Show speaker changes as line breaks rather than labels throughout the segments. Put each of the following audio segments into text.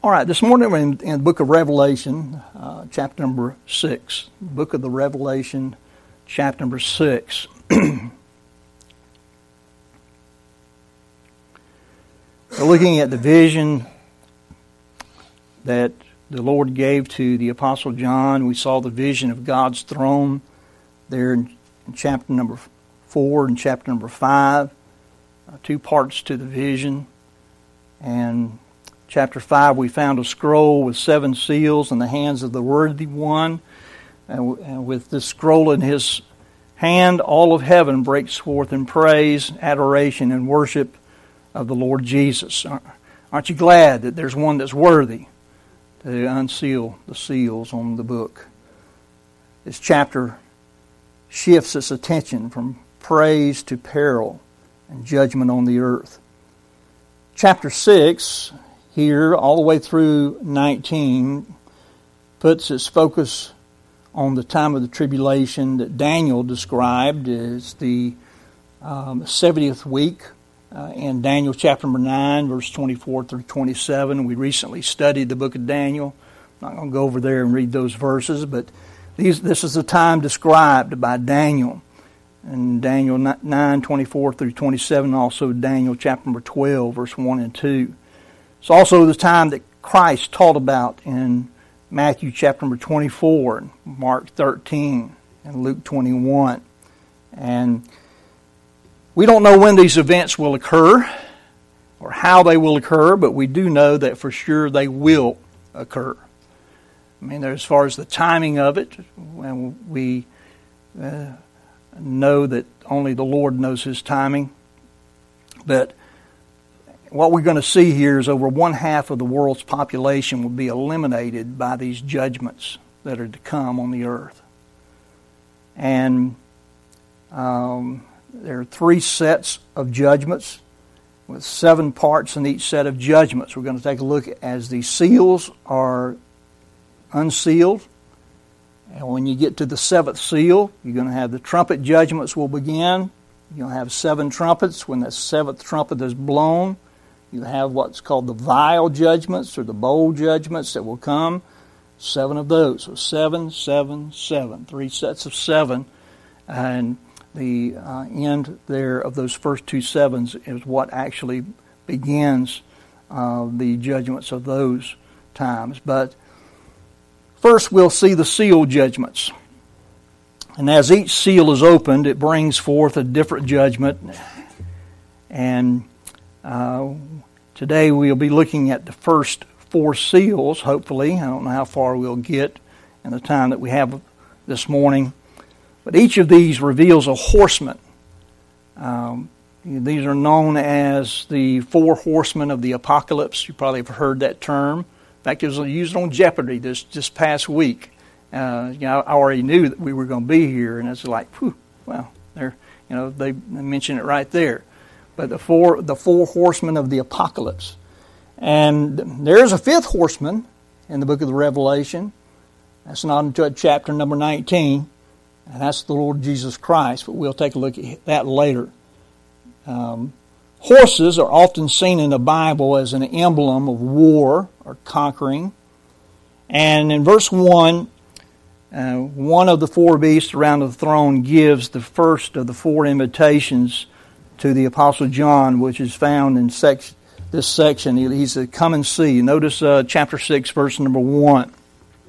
All right, this morning we're in the book of Revelation, chapter number 6. Book of the Revelation, chapter number 6. We're looking at the vision that the Lord gave to the Apostle John. We saw the vision of God's throne there in chapter number 4 and chapter number 5. Two parts to the vision. And chapter 5, we found a scroll with 7 seals in the hands of the worthy one. And with this scroll in his hand, all of heaven breaks forth in praise, adoration, and worship of the Lord Jesus. Aren't you glad that there's one that's worthy to unseal the seals on the book? This chapter shifts its attention from praise to peril and judgment on the earth. Chapter 6, here all the way through 19, puts its focus on the time of the tribulation that Daniel described as the 70th week in Daniel chapter number 9, verse 24 through 27. We recently studied the book of Daniel. I'm not going to go over there and read those verses, but this is the time described by Daniel. In Daniel 9, 24 through 27, also Daniel chapter number 12, verse 1 and 2. It's also the time that Christ taught about in Matthew chapter number 24, Mark 13, and Luke 21. And we don't know when these events will occur or how they will occur, but we do know that for sure they will occur. I mean, as far as the timing of it, we know that only the Lord knows His timing. But what we're going to see here is over 1/2 of the world's population will be eliminated by these judgments that are to come on the earth. And there are 3 sets of judgments with 7 parts in each set of judgments. We're going to take a look as the seals are unsealed. And when you get to the 7th seal, you're going to have the trumpet judgments will begin. You're going to have 7 trumpets. When the 7th trumpet is blown, you have what's called the vial judgments or the bowl judgments that will come. 7 of those. So 7, 7, 7. 3 sets of 7. And the end there of those first 2 sevens is what actually begins the judgments of those times. But first we'll see the seal judgments. And as each seal is opened, it brings forth a different judgment. And today we'll be looking at the first 4 seals, hopefully. I don't know how far we'll get in the time that we have this morning. But each of these reveals a horseman. These are known as the 4 horsemen of the apocalypse. You probably have heard that term. In fact, it was used on Jeopardy this past week. I already knew that we were going to be here, and it's like, whew, well, they mention it right there. But the four horsemen of the apocalypse, and there is a 5th horseman in the book of the Revelation. That's not until chapter number 19, and that's the Lord Jesus Christ. But we'll take a look at that later. Horses are often seen in the Bible as an emblem of war or conquering. And in verse 1, one of the 4 beasts around the throne gives the first of the 4 invitations to the Apostle John, which is found in this section. He said, come and see. Notice chapter 6, verse number 1. It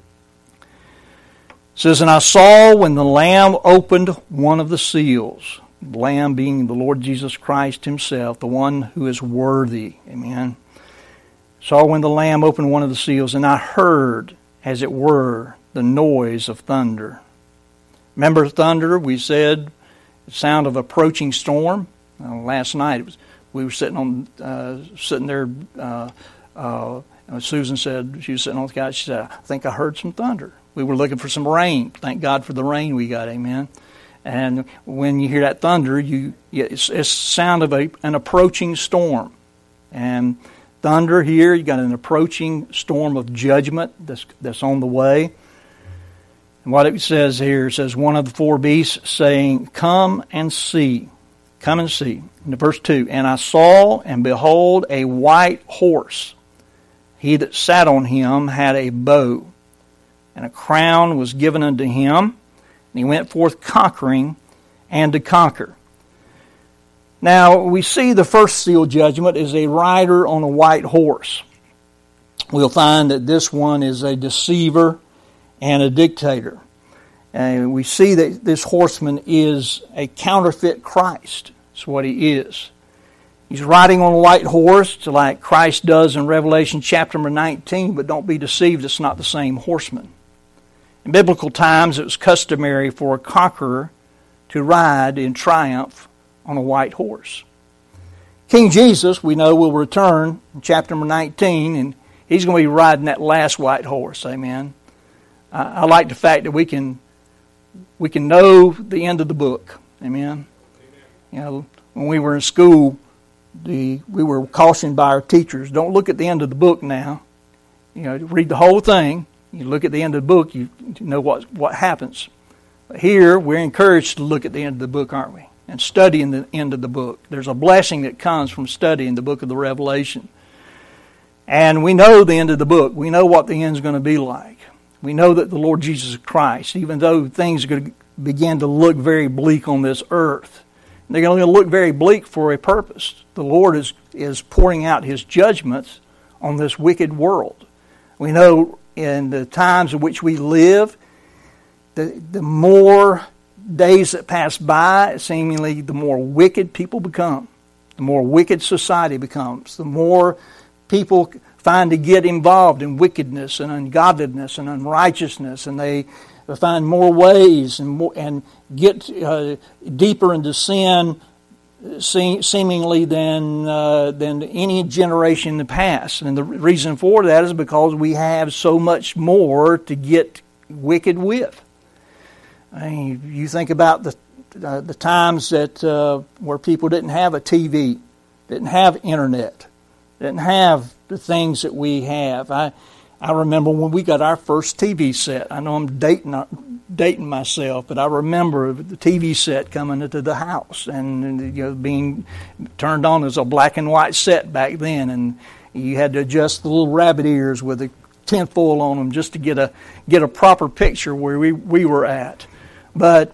says, and I saw when the Lamb opened one of the seals, the Lamb being the Lord Jesus Christ Himself, the one who is worthy. Amen. Saw when the Lamb opened one of the seals, and I heard, as it were, the noise of thunder. Remember thunder? We said the sound of approaching storm. Last night we were sitting there. Susan said she was sitting on the couch. She said, "I think I heard some thunder." We were looking for some rain. Thank God for the rain we got. Amen. And when you hear that thunder, it's the sound of an approaching storm. And thunder here, you got an approaching storm of judgment that's on the way. And what it says here, it says, one of the 4 beasts saying, come and see. Come and see. In verse 2, and I saw, and behold, a white horse. He that sat on him had a bow, and a crown was given unto him, and he went forth conquering and to conquer. Now, we see the first seal judgment is a rider on a white horse. We'll find that this one is a deceiver and a dictator. And we see that this horseman is a counterfeit Christ. That's what he is. He's riding on a white horse like Christ does in Revelation chapter number 19, but don't be deceived, it's not the same horseman. In biblical times, it was customary for a conqueror to ride in triumph on a white horse. King Jesus, we know, will return in chapter number 19, and he's going to be riding that last white horse. Amen. I like the fact that we can know the end of the book. Amen. You know, when we were in school, we were cautioned by our teachers, don't look at the end of the book now. You know, read the whole thing. You look at the end of the book, you know what happens. But here, we're encouraged to look at the end of the book, aren't we? And studying the end of the book. There's a blessing that comes from studying the book of the Revelation. And we know the end of the book. We know what the end's going to be like. We know that the Lord Jesus Christ, even though things are going to begin to look very bleak on this earth, they're going to look very bleak for a purpose. The Lord is pouring out His judgments on this wicked world. We know in the times in which we live, the more days that pass by, seemingly the more wicked people become. The more wicked society becomes. The more people find to get involved in wickedness and ungodliness and unrighteousness, and they find more ways and get deeper into sin seemingly than any generation in the past. And the reason for that is because we have so much more to get wicked with. I mean, you think about the times that where people didn't have a TV, didn't have internet, didn't have the things that we have. I remember when we got our first TV set. I know I'm dating myself, but I remember the TV set coming into the house and being turned on as a black and white set back then, and you had to adjust the little rabbit ears with a tinfoil on them just to get a proper picture where we were at. But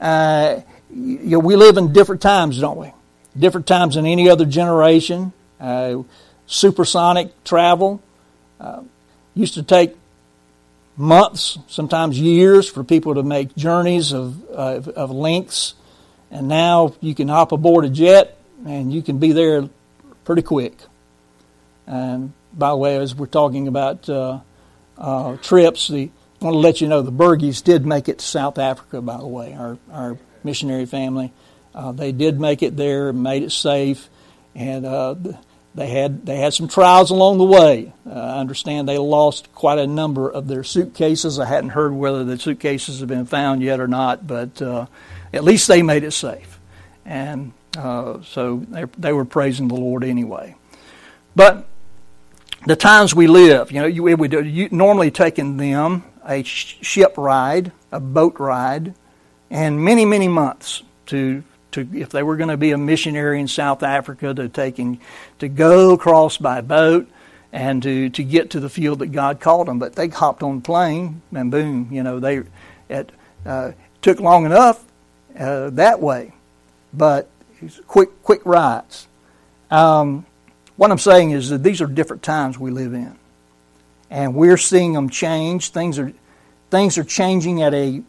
we live in different times, don't we? Different times than any other generation. Supersonic travel used to take months, sometimes years, for people to make journeys of lengths. And now you can hop aboard a jet and you can be there pretty quick. And by the way, as we're talking about trips, I want to let you know the Bergies did make it to South Africa, by the way, our missionary family. They did make it there, made it safe, and they had some trials along the way. I understand they lost quite a number of their suitcases. I hadn't heard whether the suitcases have been found yet or not, but at least they made it safe. And so they were praising the Lord anyway. But the times we live, you normally taking them a ship ride, a boat ride, and many, many months to if they were going to be a missionary in South Africa, to go across by boat and to get to the field that God called them. But they hopped on a plane and boom, it took long enough that way. But quick rides. What I'm saying is that these are different times we live in, and we're seeing them change. Things are changing at a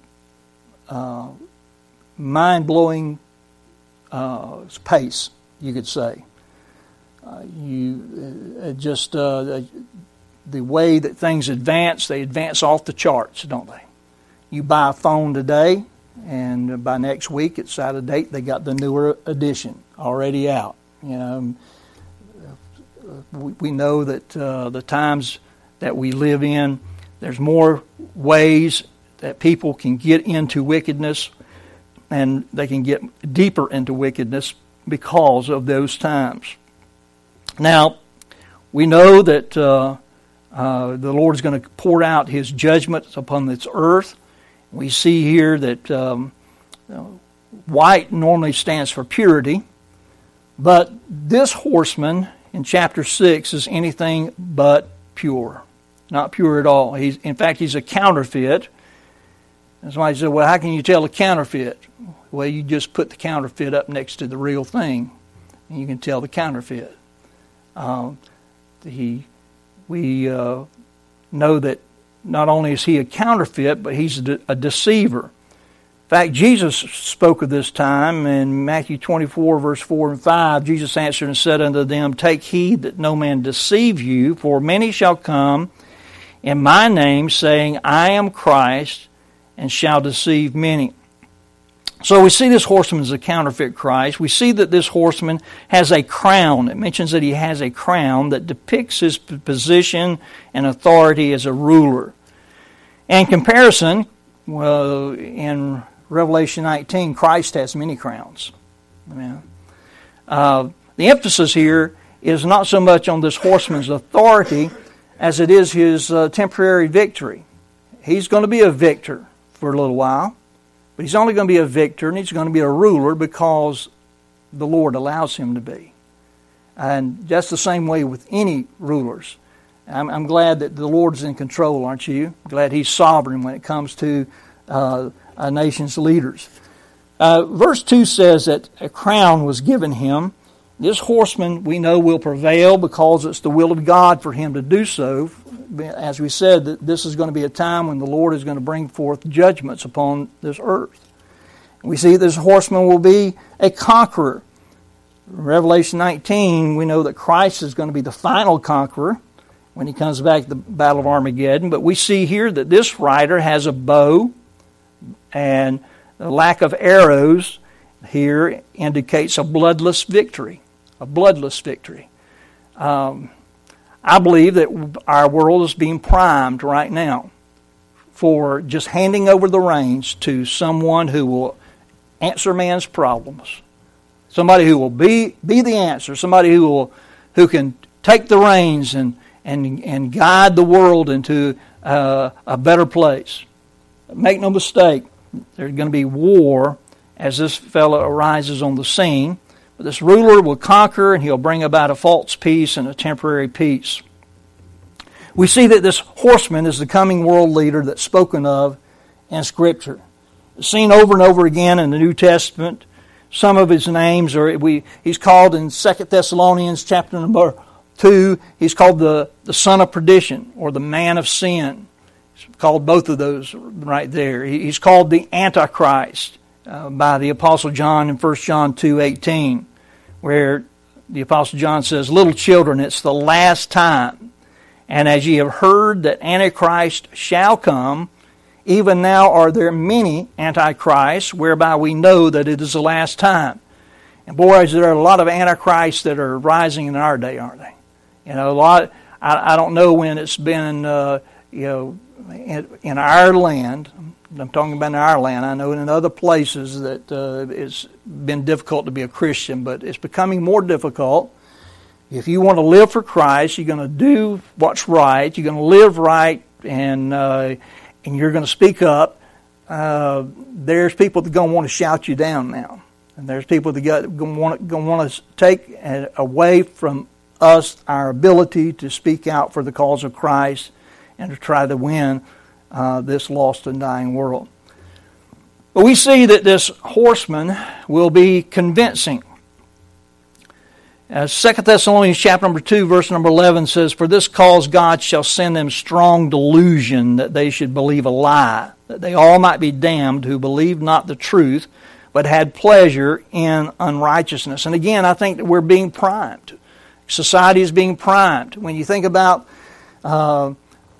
mind-blowing pace, you could say. The way that things advance, they advance off the charts, don't they? You buy a phone today, and by next week, it's out of date. They got the newer edition already out. We know that the times that we live in, there's more ways that people can get into wickedness, and they can get deeper into wickedness because of those times. Now, we know that the Lord is going to pour out His judgments upon this earth. We see here that white normally stands for purity, but this horseman in chapter 6 is anything but pure. Not pure at all. In fact, he's a counterfeit. And somebody said, well, how can you tell a counterfeit? Well, you just put the counterfeit up next to the real thing, and you can tell the counterfeit. We know that not only is he a counterfeit, but he's a deceiver. In fact, Jesus spoke of this time in Matthew 24, verse 4 and 5. Jesus answered and said unto them, take heed that no man deceive you, for many shall come in my name, saying, I am Christ, and shall deceive many. So we see this horseman as a counterfeit Christ. We see that this horseman has a crown. It mentions that he has a crown that depicts his position and authority as a ruler. In comparison, well, in Revelation 19, Christ has many crowns. Amen. The emphasis here is not so much on this horseman's authority as it is his temporary victory. He's going to be a victor for a little while, but he's only going to be a victor and he's going to be a ruler because the Lord allows him to be. And that's the same way with any rulers. I'm glad that the Lord's in control, aren't you? Glad he's sovereign when it comes to a nation's leaders. Verse 2 says that a crown was given him. This horseman, we know, will prevail because it's the will of God for him to do so. As we said, that this is going to be a time when the Lord is going to bring forth judgments upon this earth. We see this horseman will be a conqueror. In Revelation 19, we know that Christ is going to be the final conqueror when he comes back to the Battle of Armageddon. But we see here that this rider has a bow, and the lack of arrows here indicates a bloodless victory. A bloodless victory. I believe that our world is being primed right now for just handing over the reins to someone who will answer man's problems. Somebody who will be the answer. Somebody who can take the reins and guide the world into a better place. Make no mistake, there's going to be war as this fellow arises on the scene. But this ruler will conquer and he'll bring about a false peace and a temporary peace. We see that this horseman is the coming world leader that's spoken of in Scripture. It's seen over and over again in the New Testament. Some of his names he's called in 2 Thessalonians chapter number 2, he's called the son of perdition or the man of sin. He's called both of those right there. He's called the Antichrist by the Apostle John in 1 John 2:18, where the Apostle John says, little children, it's the last time. And as ye have heard that Antichrist shall come, even now are there many Antichrists, whereby we know that it is the last time. And boys, there are a lot of Antichrists that are rising in our day, aren't they? You know, a lot. I don't know when it's been, in our land. I'm talking about in our land. I know in other places that it's been difficult to be a Christian, but it's becoming more difficult. If you want to live for Christ, you're going to do what's right. You're going to live right, and you're going to speak up. There's people that are going to want to shout you down now, and there's people that are going to want to take away from us our ability to speak out for the cause of Christ and to try to win this lost and dying world. But we see that this horseman will be convincing. 2 Thessalonians chapter number 2, verse number 11 says, for this cause God shall send them strong delusion that they should believe a lie, that they all might be damned who believed not the truth, but had pleasure in unrighteousness. And again, I think that we're being primed. Society is being primed. When you think about the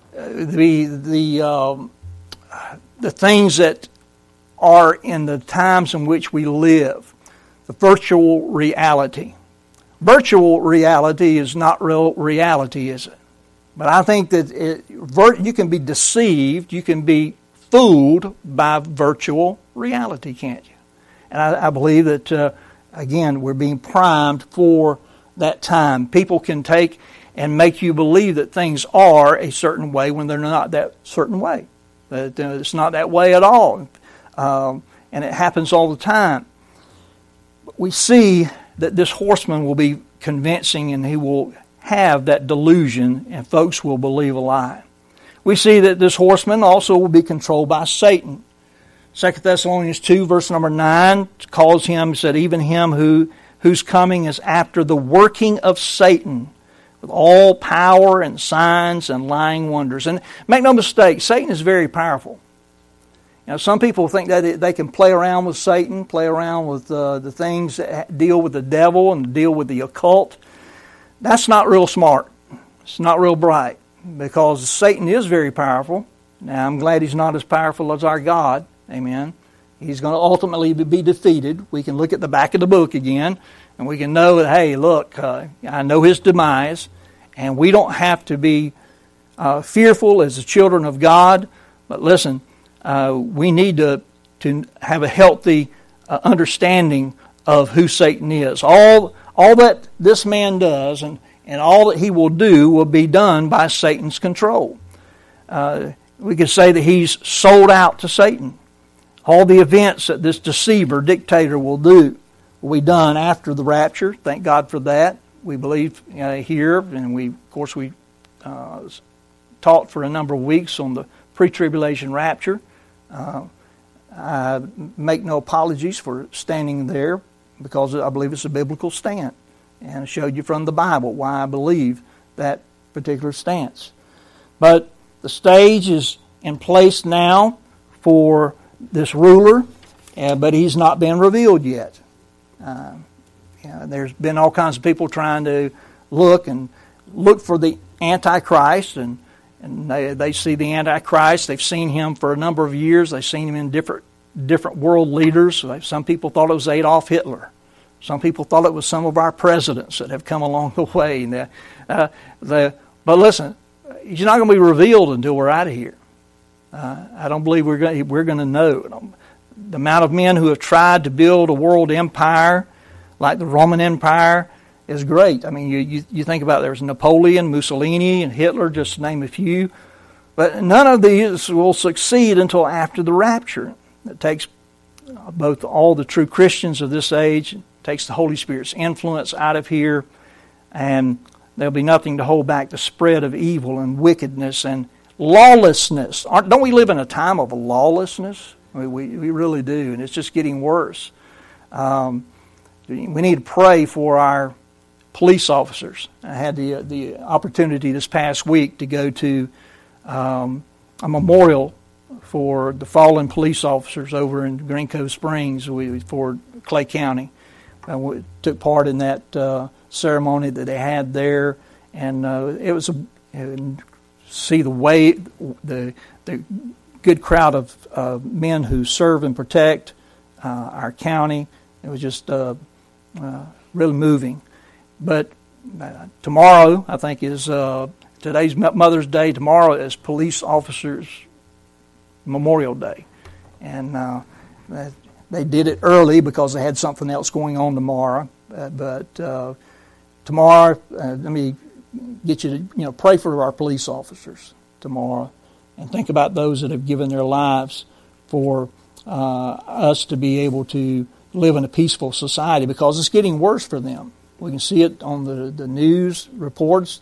things that are in the times in which we live, the virtual reality. Virtual reality is not real reality, is it? But I think that you can be deceived, you can be fooled by virtual reality, can't you? And I believe that, again, we're being primed for that time. People can take and make you believe that things are a certain way when they're not that certain way. That it's not that way at all. And it happens all the time. But we see that this horseman will be convincing and he will have that delusion, and folks will believe a lie. We see that this horseman also will be controlled by Satan. 2 Thessalonians 2, verse number 9, calls him, said, even him whose coming is after the working of Satan, with all power and signs and lying wonders. And make no mistake, Satan is very powerful. Now, some people think that they can play around with Satan, play around with the things that deal with the devil and deal with the occult. That's not real smart. It's not real bright, because Satan is very powerful. Now, I'm glad he's not as powerful as our God. Amen. He's going to ultimately be defeated. We can look at the back of the book again, and we can know that, hey, look, I know his demise, and we don't have to be fearful as the children of God. But listen, we need to have a healthy understanding of who Satan is. All that this man does and all that he will do will be done by Satan's control. We could say that he's sold out to Satan. All the events that this deceiver, dictator will do will be done after the rapture. Thank God for that. We believe here, and we taught for a number of weeks on the pre-tribulation rapture. I make no apologies for standing there, because I believe it's a biblical stand. And I showed you from the Bible why I believe that particular stance. But the stage is in place now for this ruler, but he's not been revealed yet. There's been all kinds of people trying to look for the Antichrist, and they see the Antichrist. They've seen him for a number of years. They've seen him in different world leaders. Some people thought it was Adolf Hitler. Some people thought it was some of our presidents that have come along the way. But listen, he's not going to be revealed until we're out of here. I don't believe we're going to know. The amount of men who have tried to build a world empire like the Roman Empire is great. I mean, you think about it, there's Napoleon, Mussolini, and Hitler, just to name a few. But none of these will succeed until after the rapture. It takes both all the true Christians of this age, takes the Holy Spirit's influence out of here, and there'll be nothing to hold back the spread of evil and wickedness and lawlessness. Don't we live in a time of lawlessness? I mean, we really do, and it's just getting worse. We need to pray for our police officers. I had the opportunity this past week to go to a memorial for the fallen police officers over in Green Cove Springs for Clay County. We took part in that ceremony that they had there, and it was see the good crowd of men who serve and protect our county. It was just really moving. But tomorrow, I think, is today's Mother's Day. Tomorrow is Police Officers Memorial Day, and they did it early because they had something else going on tomorrow. But tomorrow, let me get you to pray for our police officers tomorrow, and think about those that have given their lives for us to be able to live in a peaceful society, because it's getting worse for them. We can see it on the news reports.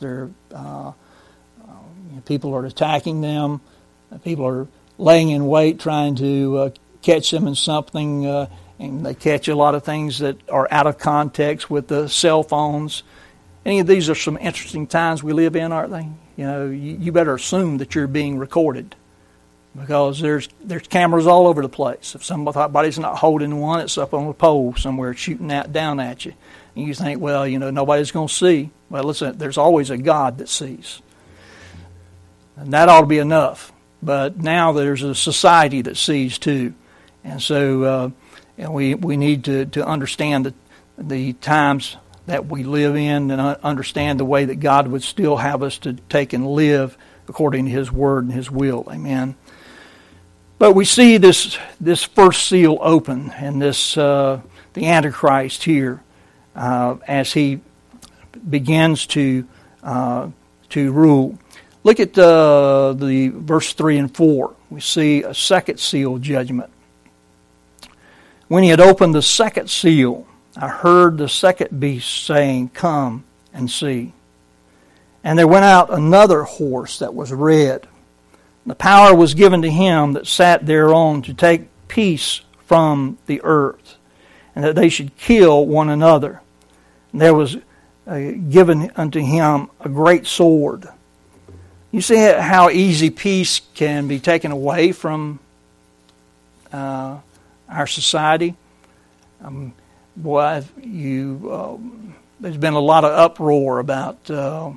People are attacking them. People are laying in wait, trying to catch them in something, and they catch a lot of things that are out of context with the cell phones. Any of these are some interesting times we live in, aren't they? You better assume that you're being recorded, because there's cameras all over the place. If somebody's not holding one, it's up on a pole somewhere shooting down at you. And you think, well, nobody's going to see. Well, listen, there's always a God that sees. And that ought to be enough. But now there's a society that sees too. And so we need to understand the times that we live in, and understand the way that God would still have us to take and live according to His Word and His will. Amen. But we see this first seal open, and the Antichrist here as he begins to rule. Look at the verse 3 and 4. We see a second seal judgment. When he had opened the second seal, I heard the second beast saying, "Come and see." And there went out another horse that was red. The power was given to him that sat thereon to take peace from the earth, and that they should kill one another. And there was given unto him a great sword. You see how easy peace can be taken away from our society? There's been a lot of uproar about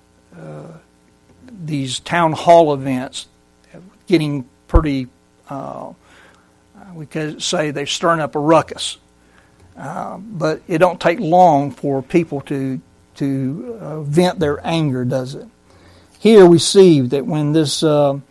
these town hall events getting pretty, we could say they're stirring up a ruckus. But it don't take long for people to vent their anger, does it? Here we see that when this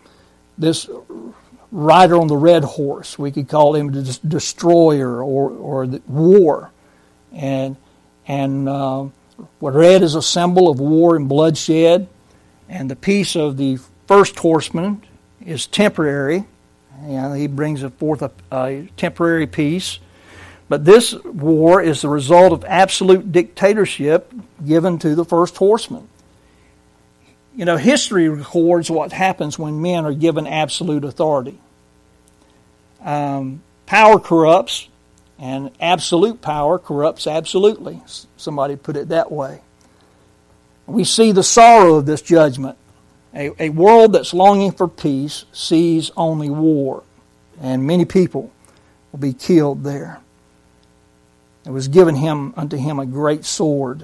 rider on the red horse, we could call him the destroyer or the war, and what red is a symbol of war and bloodshed, and the peace of the first horseman is temporary. He brings forth a temporary peace. But this war is the result of absolute dictatorship given to the first horseman. History records what happens when men are given absolute authority. Power corrupts, and absolute power corrupts absolutely. Somebody put it that way. We see the sorrow of this judgment. A world that's longing for peace sees only war, and many people will be killed there. It was given unto him a great sword.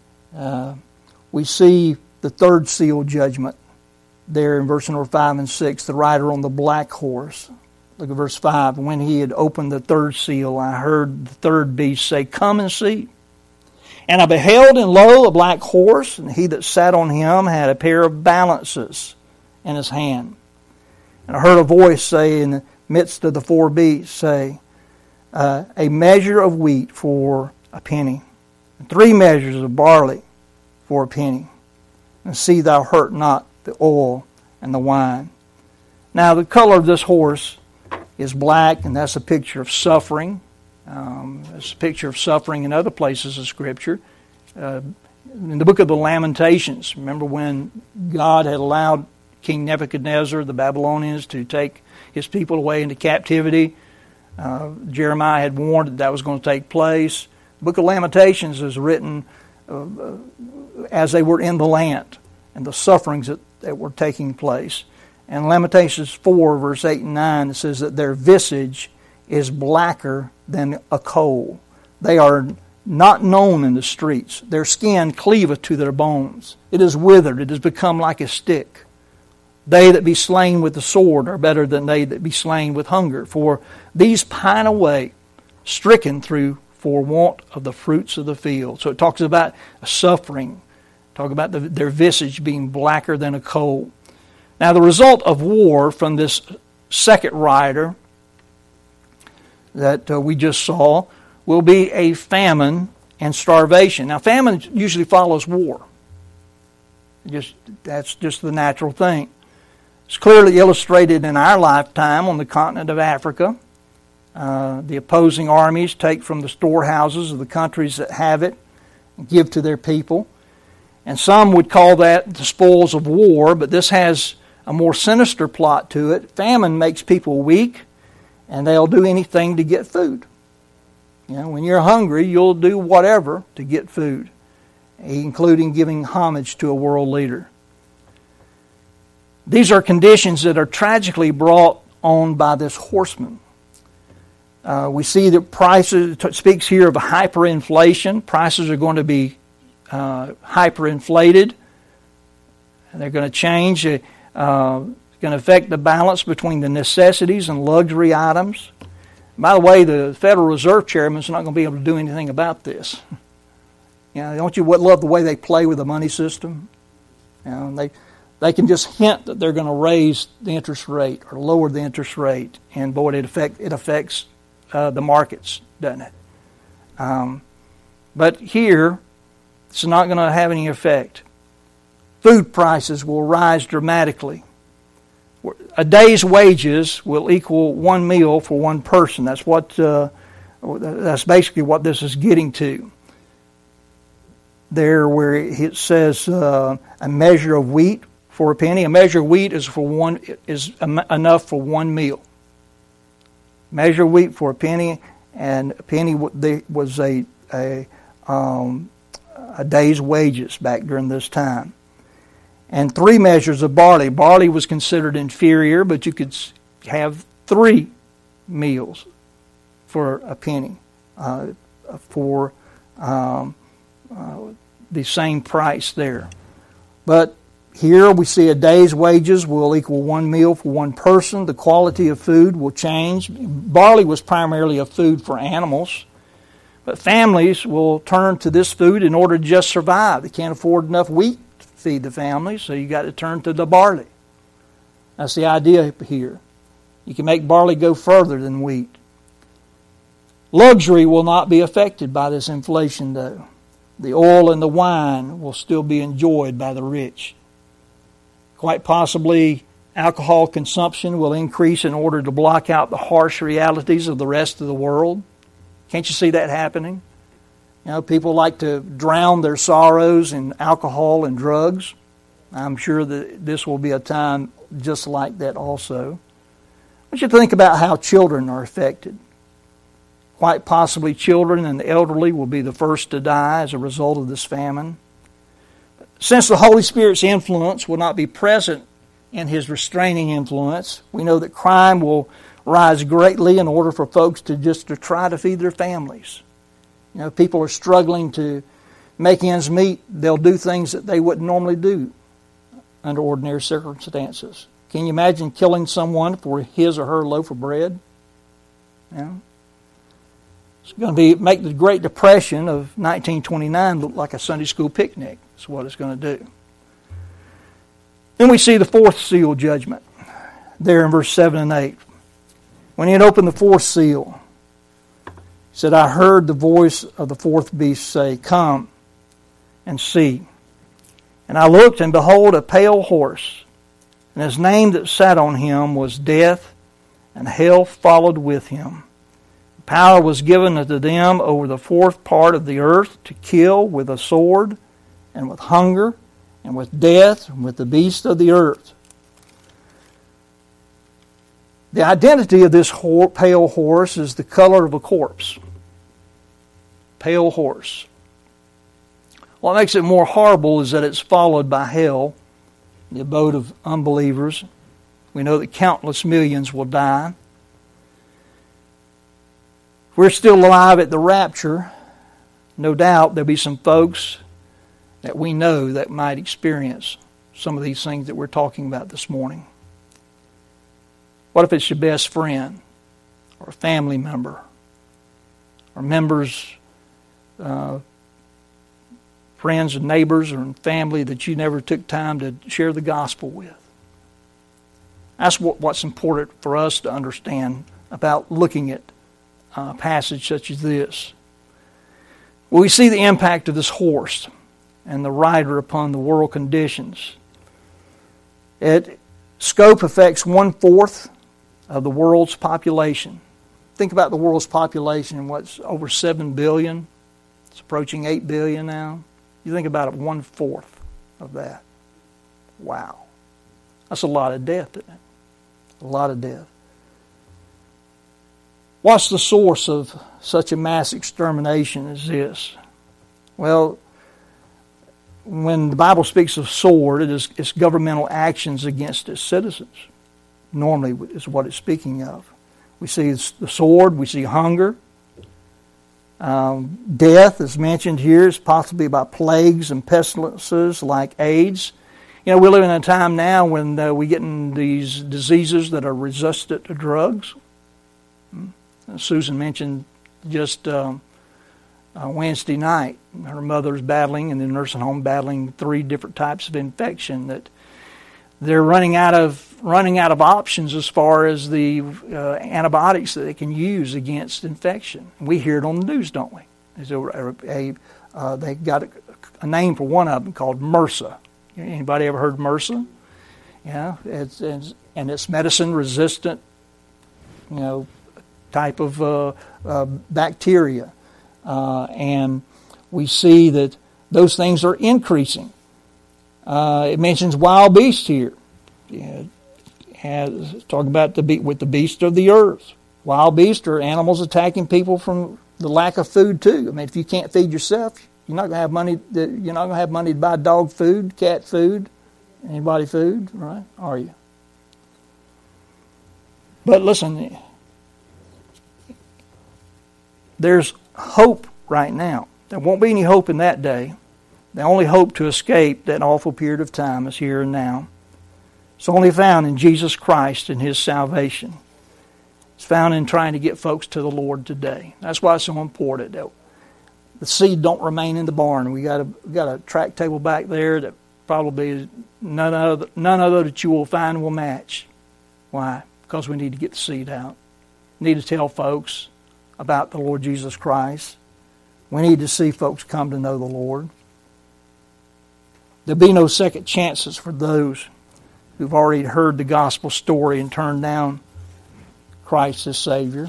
We see the third seal judgment there in verse number 5 and 6, the rider on the black horse. Look at verse 5. When he had opened the third seal, I heard the third beast say, Come and see. And I beheld, and lo, a black horse, and he that sat on him had a pair of balances in his hand. And I heard a voice say in the midst of the four beasts, say, a measure of wheat for a penny, and 3 measures of barley for a penny. And see thou hurt not the oil and the wine. Now the color of this horse is black, and that's a picture of suffering. It's a picture of suffering in other places of Scripture. In the book of the Lamentations, remember when God had allowed King Nebuchadnezzar, the Babylonians, to take his people away into captivity? Jeremiah had warned that was going to take place. The book of Lamentations is written as they were in the land and the sufferings that were taking place. And Lamentations 4, verse 8 and 9, it says that their visage is blacker than a coal. They are not known in the streets. Their skin cleaveth to their bones. It is withered. It has become like a stick. They that be slain with the sword are better than they that be slain with hunger. For these pine away, stricken through for want of the fruits of the field. So it talks about suffering. Talk about their visage being blacker than a coal. Now the result of war from this second rider that we just saw will be a famine and starvation. Now famine usually follows war. That's just the natural thing. It's clearly illustrated in our lifetime on the continent of Africa. The opposing armies take from the storehouses of the countries that have it and give to their people. And some would call that the spoils of war, but this has a more sinister plot to it. Famine makes people weak, and they'll do anything to get food. When you're hungry, you'll do whatever to get food, including giving homage to a world leader. These are conditions that are tragically brought on by this horseman. We see that prices, it speaks here of a hyperinflation. Prices are going to be hyperinflated. They're going to change. It's going to affect the balance between the necessities and luxury items. By the way, the Federal Reserve Chairman's not going to be able to do anything about this. Don't you love the way they play with the money system? They can just hint that they're going to raise the interest rate or lower the interest rate, and boy, it affects the markets, doesn't it? But here, it's not going to have any effect. Food prices will rise dramatically. A day's wages will equal one meal for one person. That's basically what this is getting to. there where it says a measure of wheat for a penny. A measure of wheat is enough for one meal. Measure of wheat for a penny, and a penny was a day's wages back during this time. And 3 measures of barley. Barley was considered inferior, but you could have 3 meals for a penny for the same price there. But here we see a day's wages will equal 1 meal for one person. The quality of food will change. Barley was primarily a food for animals, but families will turn to this food in order to just survive. They can't afford enough wheat to feed the family, so you got to turn to the barley. That's the idea here. You can make barley go further than wheat. Luxury will not be affected by this inflation, though. The oil and the wine will still be enjoyed by the rich. Quite possibly, alcohol consumption will increase in order to block out the harsh realities of the rest of the world. Can't you see that happening? People like to drown their sorrows in alcohol and drugs. I'm sure that this will be a time just like that also. I want you to think about how children are affected. Quite possibly children and the elderly will be the first to die as a result of this famine. Since the Holy Spirit's influence will not be present in His restraining influence, we know that crime will rise greatly in order for folks to try to feed their families. People are struggling to make ends meet. They'll do things that they wouldn't normally do under ordinary circumstances. Can you imagine killing someone for his or her loaf of bread? It's going to make the Great Depression of 1929 look like a Sunday school picnic. That's what it's going to do. Then we see the 4th seal judgment there in verse 7 and 8. When he had opened the 4th seal, he said, I heard the voice of the 4th beast say, Come and see. And I looked, and behold, a pale horse, and his name that sat on him was Death, and hell followed with him. Power was given unto them over the 4th part of the earth to kill with a sword, and with hunger, and with death, and with the beasts of the earth. The identity of this pale horse is the color of a corpse. Pale horse. What makes it more horrible is that it's followed by hell, the abode of unbelievers. We know that countless millions will die. If we're still alive at the rapture, no doubt there'll be some folks that we know that might experience some of these things that we're talking about this morning. What if it's your best friend or a family member or members, friends and neighbors or family that you never took time to share the gospel with? That's what's important for us to understand about looking at a passage such as this. Well, we see the impact of this horse and the rider upon the world conditions. Scope affects 1/4 of the world's population. Think about the world's population, what's over 7 billion. It's approaching 8 billion now. You think about it, 1/4 of that. Wow. That's a lot of death, isn't it? A lot of death. What's the source of such a mass extermination as this? Well, when the Bible speaks of sword, it's governmental actions against its citizens. Normally is what it's speaking of. We see the sword, we see hunger. Death is mentioned here. It's possibly about plagues and pestilences like AIDS. We're living in a time now when we're getting these diseases that are resistant to drugs. Susan mentioned just Wednesday night, her mother's battling in the nursing home, battling 3 different types of infection that they're running out of options as far as the antibiotics that they can use against infection. We hear it on the news, don't we? They got a name for one of them called MRSA. Anybody ever heard of MRSA? Yeah, it's medicine resistant, type of bacteria, and we see that those things are increasing. It mentions wild beasts here. Talk about with the beasts of the earth. Wild beasts are animals attacking people from the lack of food too. I mean, if you can't feed yourself, you're not going to have money. You're not going to have money to buy dog food, cat food, anybody food, right? Are you? But listen, there's hope right now. There won't be any hope in that day. The only hope to escape that awful period of time is here and now. It's only found in Jesus Christ and His salvation. It's found in trying to get folks to the Lord today. That's why it's so important that the seed don't remain in the barn. We got a track table back there that probably none other that you will find will match. Why? Because we need to get the seed out. We need to tell folks about the Lord Jesus Christ. We need to see folks come to know the Lord. There'll be no second chances for those who've already heard the gospel story and turned down Christ as Savior.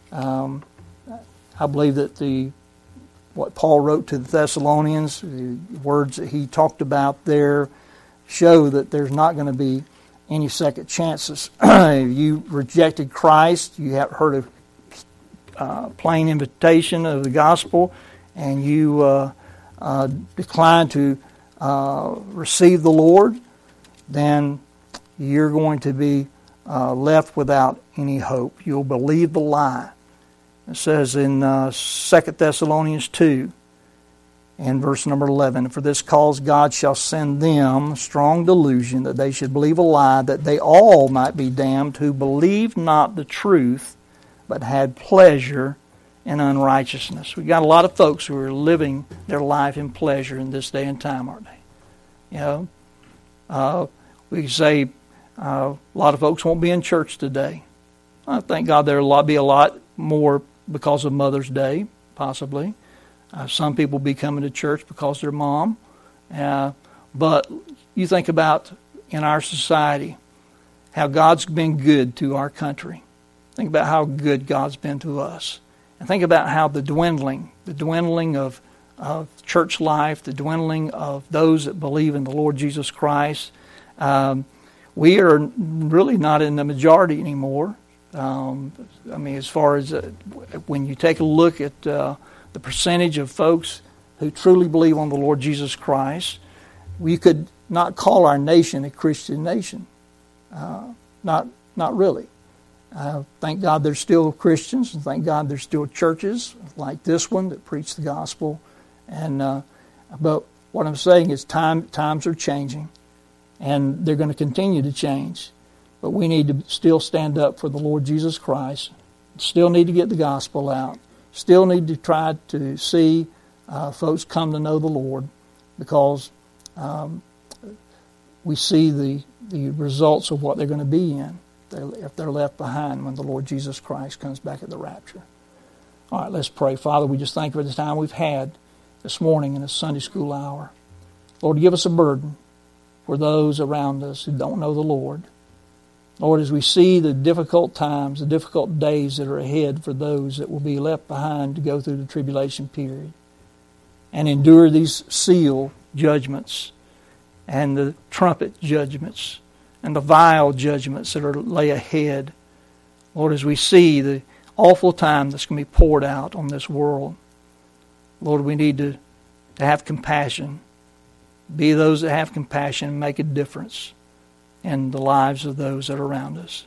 I believe that what Paul wrote to the Thessalonians, the words that he talked about there, show that there's not going to be any second chances. If you rejected Christ, you have heard a plain invitation of the gospel, and you decline to receive the Lord, then you're going to be left without any hope. You'll believe the lie. It says in 2 Thessalonians 2 and verse number 11, "For this cause God shall send them strong delusion, that they should believe a lie, that they all might be damned, who believed not the truth, but had pleasure in unrighteousness." We've got a lot of folks who are living their life in pleasure in this day and time, aren't they? You know, we say a lot of folks won't be in church today. I thank God there'll be a lot more because of Mother's Day, possibly. Some people be coming to church because their mom. But you think about in our society how God's been good to our country. Think about how good God's been to us. And think about how the dwindling of church life, the dwindling of those that believe in the Lord Jesus Christ. We are really not in the majority anymore. I mean, as far as when you take a look at the percentage of folks who truly believe on the Lord Jesus Christ, we could not call our nation a Christian nation. Not really. Thank God there's still Christians, and thank God there's still churches like this one that preach the gospel. But what I'm saying is times are changing, and they're going to continue to change. But we need to still stand up for the Lord Jesus Christ. Still need to get the gospel out. Still need to try to see folks come to know the Lord, because we see the results of what they're going to be in if they're left behind when the Lord Jesus Christ comes back at the rapture. All right, let's pray. Father, we just thank you for the time we've had this morning in the Sunday school hour. Lord, give us a burden for those around us who don't know the Lord. Lord, as we see the difficult times, the difficult days that are ahead for those that will be left behind to go through the tribulation period and endure these seal judgments and the trumpet judgments and the vial judgments that are lay ahead. Lord, as we see the awful time that's going to be poured out on this world, Lord, we need to have compassion. Be those that have compassion and make a difference in the lives of those that are around us.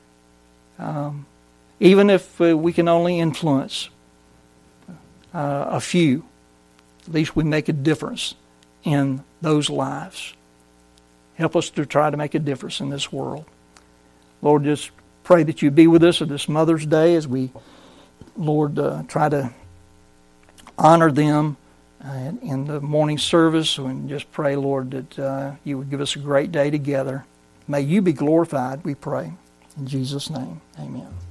Even if we can only influence a few, at least we make a difference in those lives. Help us to try to make a difference in this world. Lord, just pray that you be with us at this Mother's Day as we, Lord, try to honor them in the morning service, and just pray, Lord, that you would give us a great day together. May you be glorified, we pray. In Jesus' name, amen.